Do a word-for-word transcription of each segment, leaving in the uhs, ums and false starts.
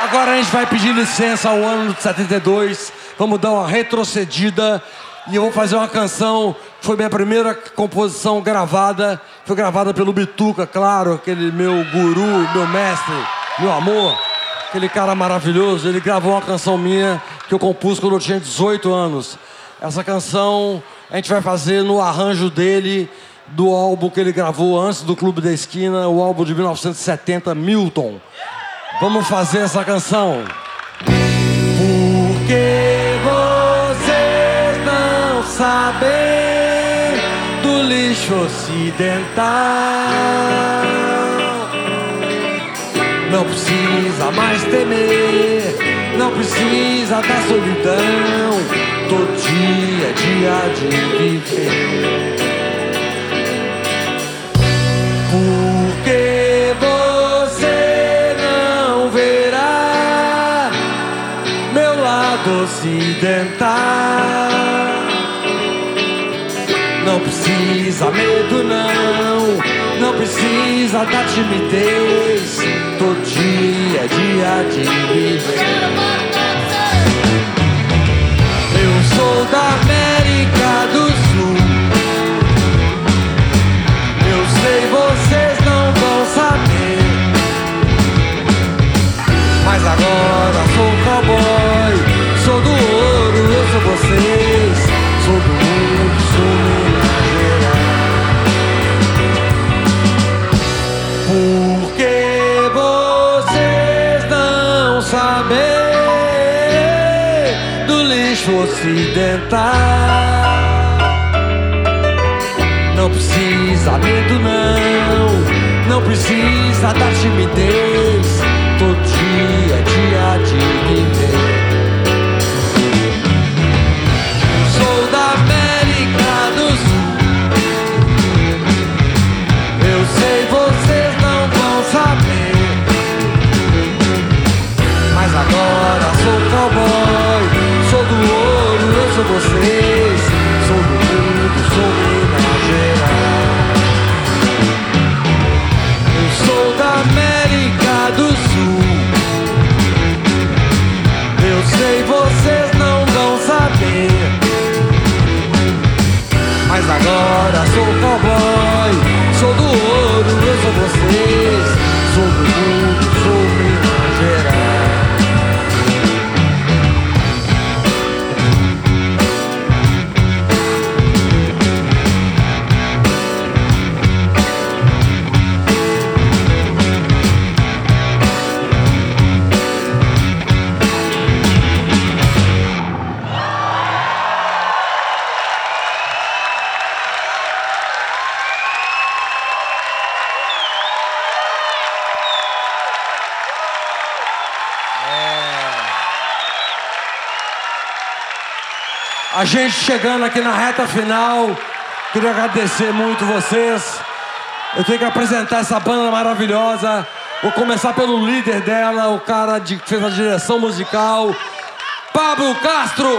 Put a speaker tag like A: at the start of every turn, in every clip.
A: Agora a gente vai pedir licença ao ano de setenta e dois. Vamos dar uma retrocedida. E eu vou fazer uma canção que foi minha primeira composição gravada. Foi gravada pelo Bituca, claro, aquele meu guru, meu mestre, meu amor. Aquele cara maravilhoso. Ele gravou uma canção minha que eu compus quando eu tinha dezoito anos. Essa canção a gente vai fazer no arranjo dele, do álbum que ele gravou antes do Clube da Esquina, o álbum de mil novecentos e setenta, Milton. Vamos fazer essa canção. Porque vocês não sabem do lixo ocidental. Não precisa mais temer, não precisa da solidão. Todo dia é dia de viver. Porque você não verá meu lado ocidental. Não precisa medo não, não precisa da timidez. Todo dia é dia de viver. Eu sou da América do Sul. Eu sei, vocês não vão saber. Mas agora sou cowboy, sou do ouro, eu sou vocês. Sou do mundo, sou Minas Gerais. Porque vocês não sabem do lixo ocidental. Não precisa medo não, não precisa da timidez. Todo dia é dia de viver. Eu sou da América do Sul. Eu sei, vocês não vão saber. Mas agora sou cowboy, sou do ouro, eu sou vocês. Sou do mundo, sou Minas Gerais. Eu sou da América do Sul. Eu sei, vocês não vão saber. Mas agora sou cowboy, sou do ouro, eu sou vocês. Sou do mundo, sou Minas Gerais. A gente chegando aqui na reta final, queria agradecer muito vocês. Eu tenho que apresentar essa banda maravilhosa. Vou começar pelo líder dela, o cara de, que fez a direção musical, Pablo Castro.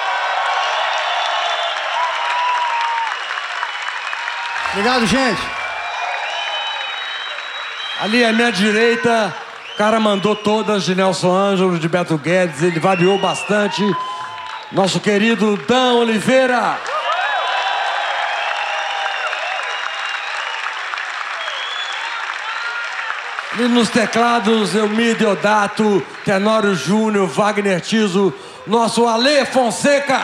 B: Obrigado, gente.
A: Ali à minha direita, o cara mandou todas de Nelson Ângelo, de Beto Guedes, ele variou bastante. Nosso querido Dan Oliveira. E nos teclados, Elmir Deodato, Tenório Júnior, Wagner Tiso, nosso Alê Fonseca.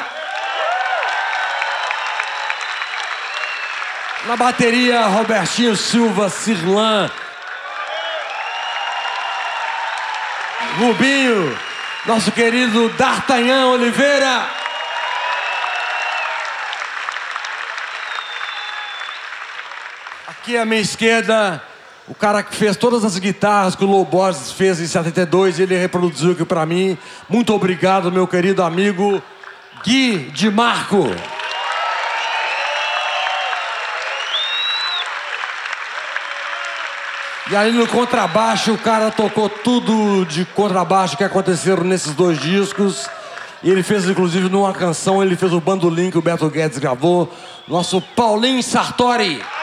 A: Na bateria, Robertinho Silva Cirlan. Rubinho, nosso querido D'Artagnan Oliveira. Aqui à minha esquerda, o cara que fez todas as guitarras que o Low Borges fez em setenta e dois, ele reproduziu aqui pra mim. Muito obrigado, meu querido amigo Gui de Marco. E aí no contrabaixo, o cara tocou tudo de contrabaixo que aconteceram nesses dois discos. E ele fez, inclusive, numa canção, ele fez o bandolim que o Beto Guedes gravou. Nosso Paulinho Sartori.